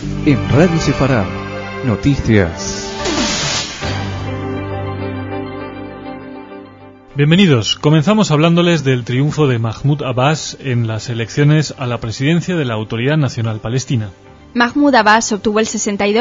en Radio Sefarad, noticias. Bienvenidos. Comenzamos hablándoles del triunfo de Mahmoud Abbas en las elecciones a la presidencia de la Autoridad Nacional Palestina. Mahmoud Abbas obtuvo el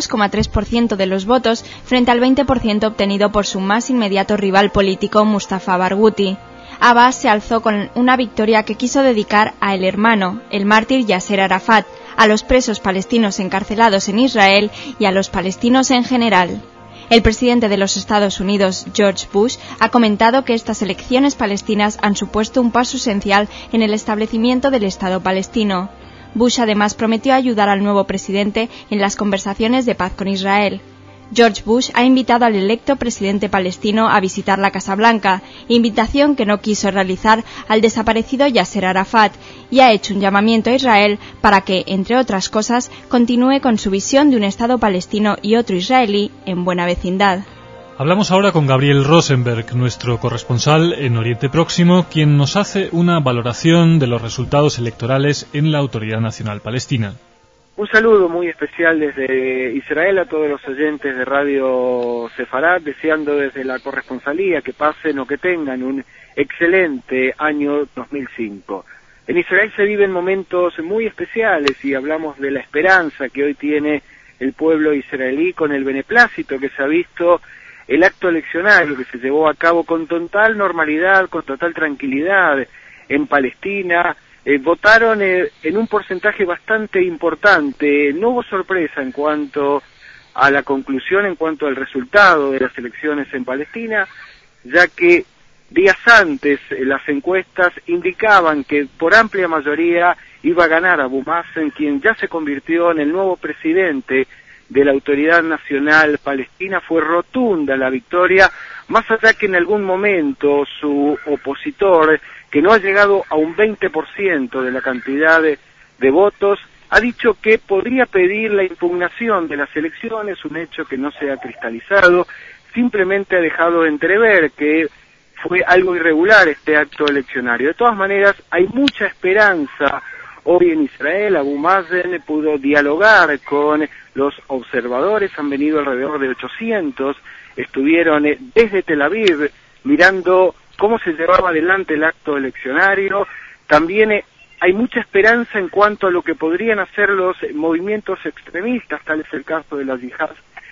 62,3% de los votos frente al 20% obtenido por su más inmediato rival político Mustafa Barghouti. Abbas se alzó con una victoria que quiso dedicar a el hermano, el mártir Yasser Arafat, a los presos palestinos encarcelados en Israel y a los palestinos en general. El presidente de los Estados Unidos, George Bush, ha comentado que estas elecciones palestinas han supuesto un paso esencial en el establecimiento del Estado palestino. Bush además prometió ayudar al nuevo presidente en las conversaciones de paz con Israel. George Bush ha invitado al electo presidente palestino a visitar la Casa Blanca, invitación que no quiso realizar al desaparecido Yasser Arafat, y ha hecho un llamamiento a Israel para que, entre otras cosas, continúe con su visión de un Estado palestino y otro israelí en buena vecindad. Hablamos ahora con Gabriel Rosenberg, nuestro corresponsal en Oriente Próximo, quien nos hace una valoración de los resultados electorales en la Autoridad Nacional Palestina. Un saludo muy especial desde Israel a todos los oyentes de Radio Sefarad, deseando desde la corresponsalía que pasen o que tengan un excelente año 2005. En Israel se viven momentos muy especiales y hablamos de la esperanza que hoy tiene el pueblo israelí con el beneplácito que se ha visto el acto eleccionario que se llevó a cabo con total normalidad, con total tranquilidad en Palestina. Votaron en un porcentaje bastante importante. No hubo sorpresa en cuanto a la conclusión, en cuanto al resultado de las elecciones en Palestina, ya que días antes las encuestas indicaban que por amplia mayoría iba a ganar Abu Mazen, quien ya se convirtió en el nuevo presidente de la Autoridad Nacional Palestina. Fue rotunda la victoria, más allá que en algún momento su opositor, que no ha llegado a un 20% de la cantidad de votos, ha dicho que podría pedir la impugnación de las elecciones, un hecho que no se ha cristalizado, simplemente ha dejado entrever que fue algo irregular este acto eleccionario. De todas maneras, hay mucha esperanza hoy en Israel. Abu Mazen pudo dialogar con los observadores, han venido alrededor de 800, estuvieron desde Tel Aviv mirando cómo se llevaba adelante el acto eleccionario. También hay mucha esperanza en cuanto a lo que podrían hacer los movimientos extremistas, tal es el caso de las yihad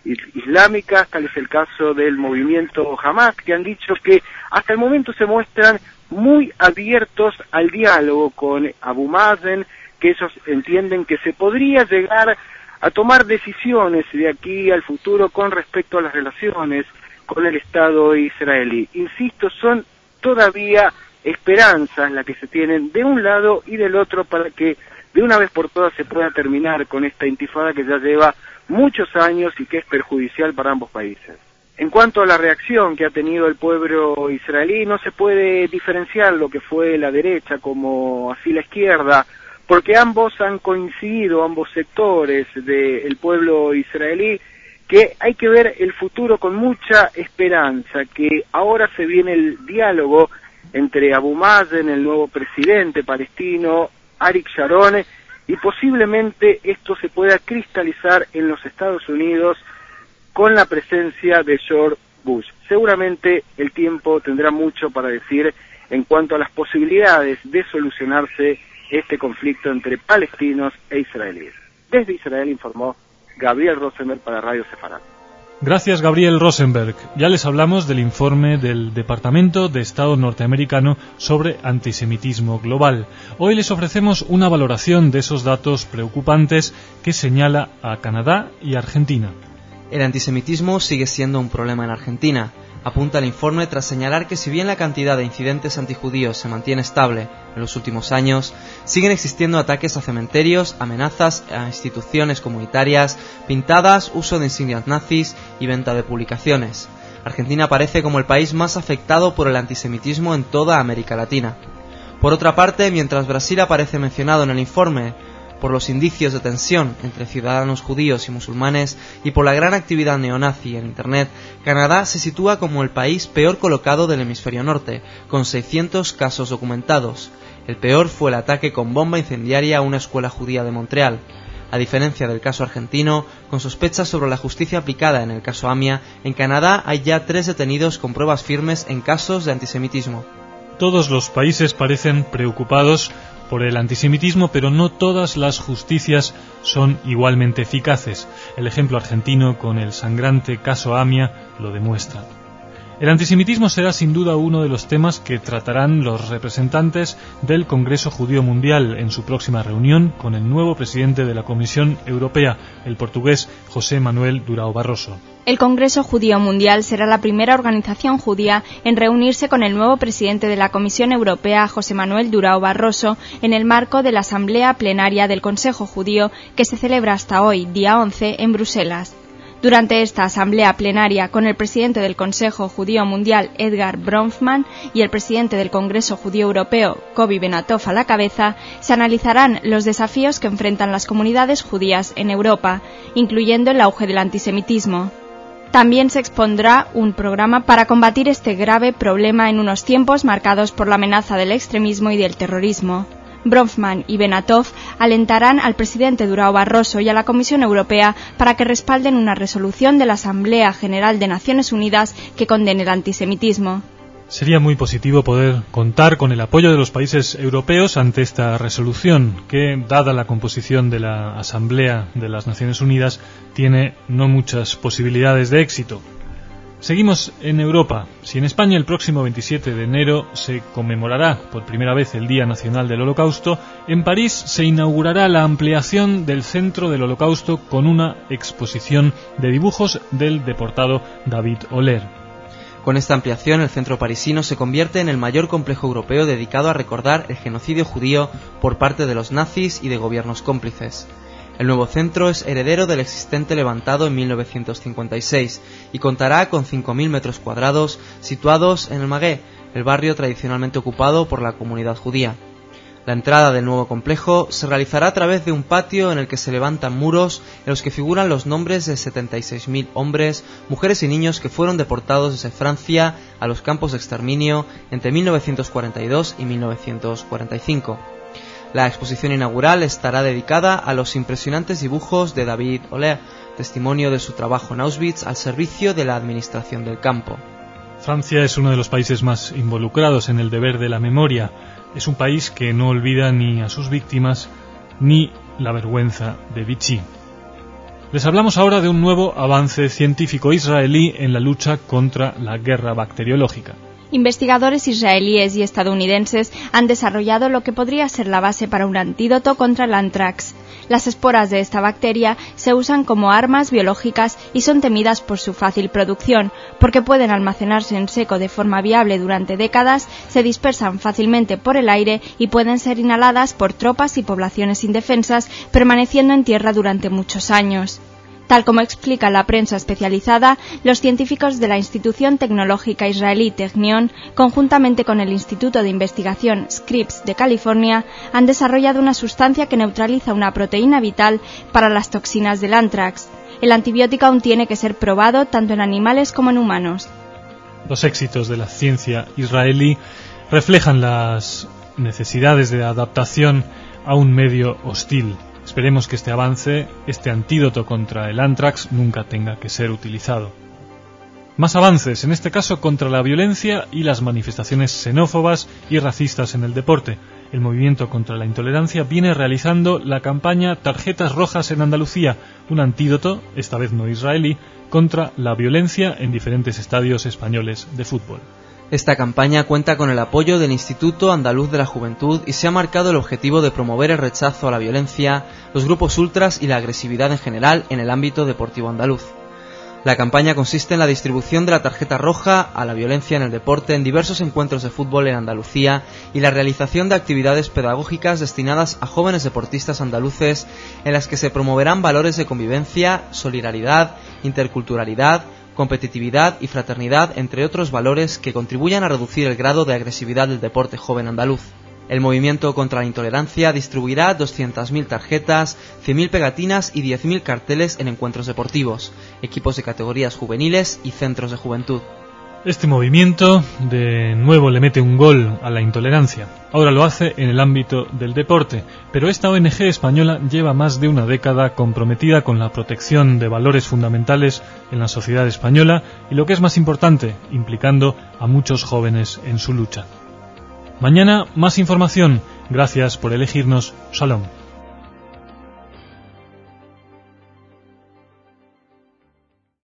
islámicas, tal es el caso del movimiento Hamas, que han dicho que hasta el momento se muestran muy abiertos al diálogo con Abu Mazen, que ellos entienden que se podría llegar a tomar decisiones de aquí al futuro con respecto a las relaciones con el Estado israelí. Insisto, son todavía esperanzas las que se tienen de un lado y del otro para que de una vez por todas se pueda terminar con esta intifada que ya lleva muchos años y que es perjudicial para ambos países. En cuanto a la reacción que ha tenido el pueblo israelí, no se puede diferenciar lo que fue la derecha como así la izquierda, porque ambos han coincidido, ambos sectores del pueblo israelí, que hay que ver el futuro con mucha esperanza, que ahora se viene el diálogo entre Abu Mazen, el nuevo presidente palestino, Arik Sharon, y posiblemente esto se pueda cristalizar en los Estados Unidos con la presencia de George Bush. Seguramente el tiempo tendrá mucho para decir en cuanto a las posibilidades de solucionarse este conflicto entre palestinos e israelíes. Desde Israel informó Gabriel Rosenberg para Radio Sefarad. Gracias, Gabriel Rosenberg. Ya les hablamos del informe del Departamento de Estado norteamericano sobre antisemitismo global. Hoy les ofrecemos una valoración de esos datos preocupantes que señala a Canadá y Argentina. El antisemitismo sigue siendo un problema en Argentina, apunta el informe tras señalar que si bien la cantidad de incidentes antijudíos se mantiene estable en los últimos años, siguen existiendo ataques a cementerios, amenazas a instituciones comunitarias, pintadas, uso de insignias nazis y venta de publicaciones. Argentina aparece como el país más afectado por el antisemitismo en toda América Latina. Por otra parte, mientras Brasil aparece mencionado en el informe por los indicios de tensión entre ciudadanos judíos y musulmanes y por la gran actividad neonazi en Internet, Canadá se sitúa como el país peor colocado del hemisferio norte, con 600 casos documentados. El peor fue el ataque con bomba incendiaria a una escuela judía de Montreal. A diferencia del caso argentino, con sospechas sobre la justicia aplicada en el caso AMIA, en Canadá hay ya 3 detenidos con pruebas firmes en casos de antisemitismo. Todos los países parecen preocupados por el antisemitismo, pero no todas las justicias son igualmente eficaces. El ejemplo argentino con el sangrante caso AMIA lo demuestra. El antisemitismo será sin duda uno de los temas que tratarán los representantes del Congreso Judío Mundial en su próxima reunión con el nuevo presidente de la Comisión Europea, el portugués José Manuel Durão Barroso. El Congreso Judío Mundial será la primera organización judía en reunirse con el nuevo presidente de la Comisión Europea, José Manuel Durão Barroso, en el marco de la Asamblea Plenaria del Consejo Judío que se celebra hasta hoy, día 11, en Bruselas. Durante esta asamblea plenaria, con el presidente del Consejo Judío Mundial, Edgar Bronfman, y el presidente del Congreso Judío Europeo, Kobi Benatov, a la cabeza, se analizarán los desafíos que enfrentan las comunidades judías en Europa, incluyendo el auge del antisemitismo. También se expondrá un programa para combatir este grave problema en unos tiempos marcados por la amenaza del extremismo y del terrorismo. Bronfman y Benatov alentarán al presidente Durão Barroso y a la Comisión Europea para que respalden una resolución de la Asamblea General de Naciones Unidas que condene el antisemitismo. Sería muy positivo poder contar con el apoyo de los países europeos ante esta resolución, que, dada la composición de la Asamblea de las Naciones Unidas, tiene no muchas posibilidades de éxito. Seguimos en Europa. Si en España el próximo 27 de enero se conmemorará por primera vez el Día Nacional del Holocausto, en París se inaugurará la ampliación del Centro del Holocausto con una exposición de dibujos del deportado David Oller. Con esta ampliación, el centro parisino se convierte en el mayor complejo europeo dedicado a recordar el genocidio judío por parte de los nazis y de gobiernos cómplices. El nuevo centro es heredero del existente levantado en 1956 y contará con 5.000 metros cuadrados situados en el Magué, el barrio tradicionalmente ocupado por la comunidad judía. La entrada del nuevo complejo se realizará a través de un patio en el que se levantan muros en los que figuran los nombres de 76.000 hombres, mujeres y niños que fueron deportados desde Francia a los campos de exterminio entre 1942 y 1945. La exposición inaugural estará dedicada a los impresionantes dibujos de David Oller, testimonio de su trabajo en Auschwitz al servicio de la administración del campo. Francia es uno de los países más involucrados en el deber de la memoria. Es un país que no olvida ni a sus víctimas ni la vergüenza de Vichy. Les hablamos ahora de un nuevo avance científico israelí en la lucha contra la guerra bacteriológica. Investigadores israelíes y estadounidenses han desarrollado lo que podría ser la base para un antídoto contra el anthrax. Las esporas de esta bacteria se usan como armas biológicas y son temidas por su fácil producción, porque pueden almacenarse en seco de forma viable durante décadas, se dispersan fácilmente por el aire y pueden ser inhaladas por tropas y poblaciones indefensas, permaneciendo en tierra durante muchos años. Tal como explica la prensa especializada, los científicos de la institución tecnológica israelí Technion, conjuntamente con el Instituto de Investigación Scripps de California, han desarrollado una sustancia que neutraliza una proteína vital para las toxinas del anthrax. El antibiótico aún tiene que ser probado tanto en animales como en humanos. Los éxitos de la ciencia israelí reflejan las necesidades de adaptación a un medio hostil. Esperemos que este avance, este antídoto contra el anthrax, nunca tenga que ser utilizado. Más avances, en este caso contra la violencia y las manifestaciones xenófobas y racistas en el deporte. El movimiento contra la intolerancia viene realizando la campaña Tarjetas Rojas en Andalucía, un antídoto, esta vez no israelí, contra la violencia en diferentes estadios españoles de fútbol. Esta campaña cuenta con el apoyo del Instituto Andaluz de la Juventud y se ha marcado el objetivo de promover el rechazo a la violencia, los grupos ultras y la agresividad en general en el ámbito deportivo andaluz. La campaña consiste en la distribución de la tarjeta roja a la violencia en el deporte en diversos encuentros de fútbol en Andalucía y la realización de actividades pedagógicas destinadas a jóvenes deportistas andaluces en las que se promoverán valores de convivencia, solidaridad, interculturalidad, competitividad y fraternidad, entre otros valores que contribuyan a reducir el grado de agresividad del deporte joven andaluz. El movimiento contra la intolerancia distribuirá 200.000 tarjetas, 100.000 pegatinas y 10.000 carteles en encuentros deportivos, equipos de categorías juveniles y centros de juventud. Este movimiento de nuevo le mete un gol a la intolerancia. Ahora lo hace en el ámbito del deporte, pero esta ONG española lleva más de una década comprometida con la protección de valores fundamentales en la sociedad española y, lo que es más importante, implicando a muchos jóvenes en su lucha. Mañana más información. Gracias por elegirnos. Shalom.